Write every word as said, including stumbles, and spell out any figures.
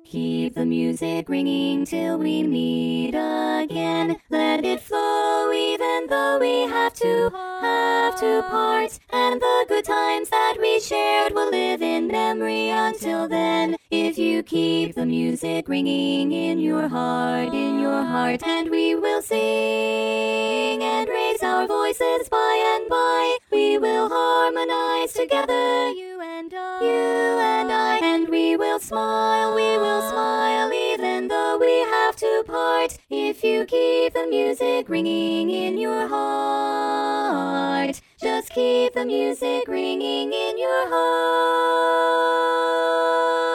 Keep the music ringing till we meet again. Let it flow even though we have to, have to part. And the good times that we shared will live in memory until then. If you keep the music ringing in your heart, in your heart, and we will sing and raise our voices by and by. We will harmonize together, you and I, you and I, and we will smile, we will smile even though we have to part. If you keep the music ringing in your heart, just keep the music ringing in your heart.